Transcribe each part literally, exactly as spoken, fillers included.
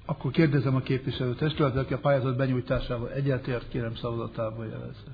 Akkor kérdezem a képviselőtestületet, aki a pályázat benyújtásával egyetért, kérem szavazatával jelezze.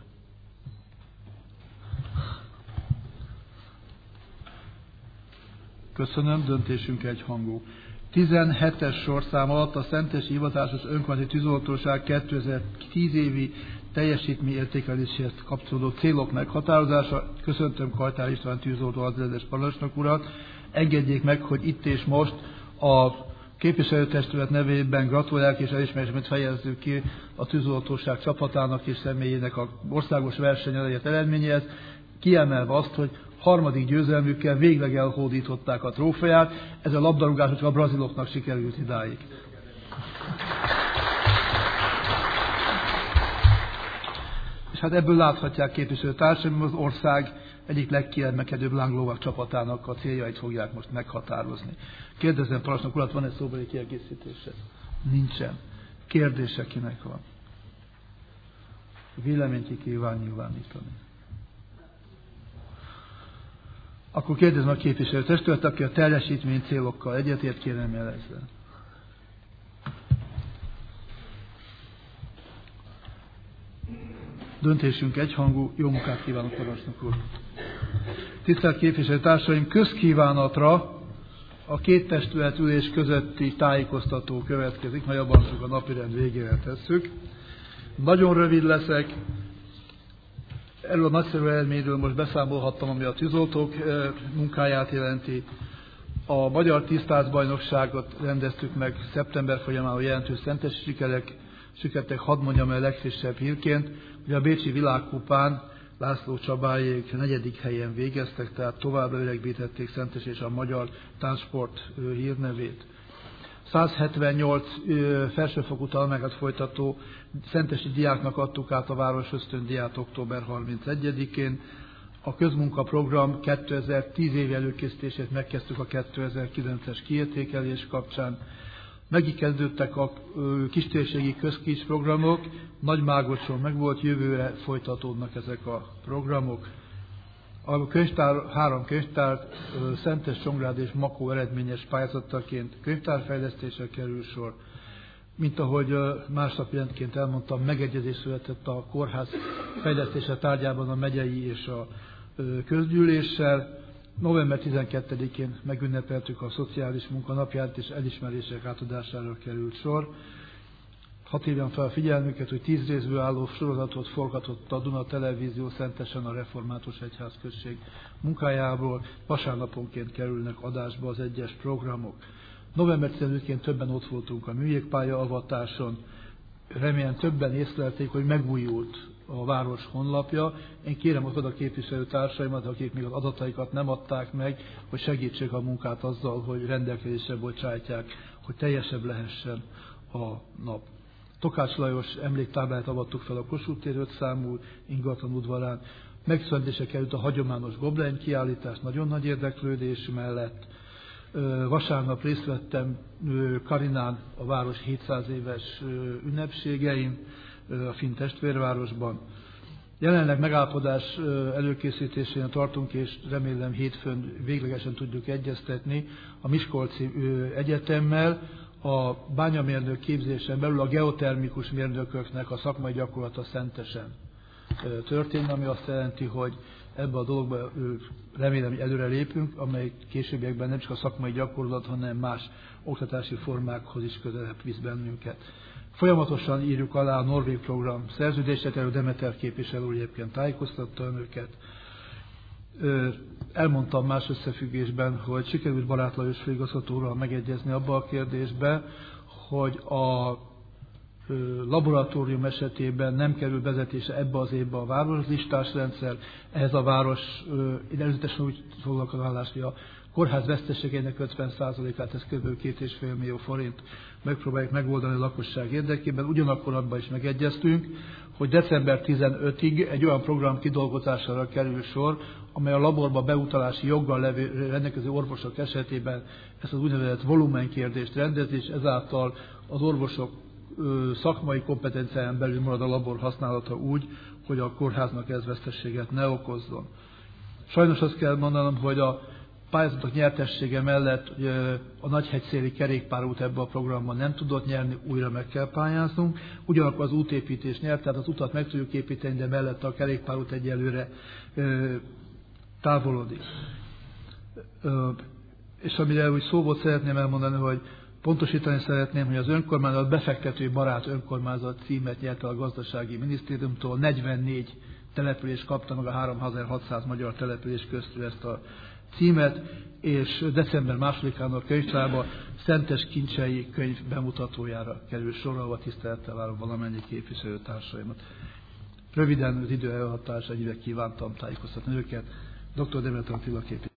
Köszönöm, döntésünk egyhangú. tizenhetes sorszám alatt a Szentesi Hivatásos Önkormányzati Tűzoltóság kétezer-tíz évi teljesítményértékeléséhez kapcsolódó célok meghatározása. Köszöntöm Kajtár István tűzoltó hadrendes parancsnok urat. Engedjék meg, hogy itt és most a képviselőtestület nevében gratulálják és elismerésmet fejezzük ki a tűzoltóság csapatának és személyének a országos versenyen elért eredményéhez, kiemelve azt, hogy harmadik győzelmükkel végleg elhódították a trófeát. Ez a labdarúgás, csak a braziloknak sikerült idáig. És hát ebből láthatják képviselőtársaim, az ország egyik legkiemelkedőbb lánglóvak csapatának a céljait fogják most meghatározni. Kérdezem parancsnok urat, van-e szóbeli kiegészítése? Nincsen. Kérdése kinek van? Véleményt ki kíván nyilvánítani. Akkor kérdezem a képviselőtestület, aki a teljesítmény célokkal egyetért, kérem jelezzen. Döntésünk egyhangú, jó munkát kívánok, parancsnok úr! Tisztelt képviselőtársaim, közkívánatra a két testület ülés közötti tájékoztató következik, majd abban csak a napirend végére tesszük. Nagyon rövid leszek. Erről a nagyszerű eredményről most beszámolhattam, ami a tűzoltók munkáját jelenti. A Magyar Tisztázbajnokságot rendeztük meg szeptember folyamán a jelentős szentesi sikerek, sikertek, hadd mondjam el legfrissebb hírként, hogy a bécsi világkupán László Csabáék negyedik helyen végeztek, tehát továbbra öregbítették Szentes és a magyar táncsport hírnevét. száz hetvennyolc felsőfokú tanulmányokat folytató szentesi diáknak adtuk át a város ösztöndíját október harmincegyedikén. A közmunkaprogram kétezer-tíz évi előkészítését megkezdtük a kétezer-kilences kiértékelés kapcsán. Megikezdődtek a kistérségi közkics programok, Nagymágoson meg volt, jövőre folytatódnak ezek a programok. A könyvtár, három könyvtár, Szentes, Csongrád és Makó eredményes pályázataként könyvtárfejlesztésre kerül sor. Mint ahogy másnap jelentként elmondtam, megegyezés született a kórház fejlesztése tárgyában a megyei és a közgyűléssel. november tizenkettedikén megünnepeltük a szociális munkanapját, és elismerések átadására került sor. Hadd hívjam fel a figyelmüket, hogy tíz részből álló sorozatot forgatott a Duna Televízió Szentesen a Református Egyházközség munkájából. Vasárnaponként kerülnek adásba az egyes programok. november tizenötödikén többen ott voltunk a műjégpálya avatáson. Remélem többen észlelték, hogy megújult a város honlapja. Én kérem ott a képviselőtársaimat, akik még az adataikat nem adták meg, hogy segítsék a munkát azzal, hogy rendelkezésre bocsátják, hogy teljesebb lehessen a nap. Tokács Lajos emléktáblát avattuk fel a Kossuth tér öt számú ingatlan udvarán. Megszületése került a hagyományos Gobelin kiállítás nagyon nagy érdeklődés mellett. Vasárnap részt vettem Karinán a város hétszáz éves ünnepségein, a finn testvérvárosban. Jelenleg megállapodás előkészítésén tartunk, és remélem hétfőn véglegesen tudjuk egyeztetni a Miskolci Egyetemmel. A bányamérnök képzésen belül a geotermikus mérnököknek a szakmai gyakorlata Szentesen történne, ami azt jelenti, hogy ebbe a dologba remélem, hogy előre lépünk, amely későbbiekben nem csak a szakmai gyakorlat, hanem más oktatási formákhoz is közelebb visz bennünket. Folyamatosan írjuk alá a norvég program szerződését, erről Demeter képviselő úr egyébként tájékoztatta önöket. Elmondtam más összefüggésben, hogy sikerült Barát Lajos főigazgatóról megegyezni abba a kérdésbe, hogy a laboratórium esetében nem kerül vezetése ebbe az évbe a városlistás rendszer. Ehhez a város előzetesen úgy foglalkozott az állást, hogy a kórház veszteségeinek ötven százalékát, ez kb. két és fél millió forint megpróbáljuk megoldani a lakosság érdekében. Ugyanakkor abban is megegyeztünk, hogy december tizenötödikéig egy olyan program kidolgozására kerül sor, amely a laborba beutalási joggal levő, rendelkező orvosok esetében ezt az úgynevezett volumenkérdést rendezi, és ezáltal az orvosok szakmai kompetenciáján belül marad a labor használata úgy, hogy a kórháznak ez veszteséget ne okozzon. Sajnos azt kell mondanom, hogy a pályázatok nyertessége mellett a Nagyhegyszéli kerékpárút ebbe a programban nem tudott nyerni, újra meg kell pályáznunk. Ugyanakkor az útépítés nyert, tehát az utat meg tudjuk építeni, de mellette a kerékpárút egyelőre távolodik. És amire úgy szó volt, szeretném elmondani, hogy pontosítani szeretném, hogy az önkormányzat befektető barát önkormányzat címet nyerte a gazdasági minisztériumtól. negyvennégy település kapta meg a háromezer-hatszáz magyar település köztül ezt a címet, és december másodikán a könyvtárba Szentes Kincsei könyv bemutatójára kerül sor, ahol tisztelettel várom valamennyi képviselőtársaimat. Röviden az idő elhatása egyre kívántam tájékoztatni őket. doktor Demeter Attila képviselő.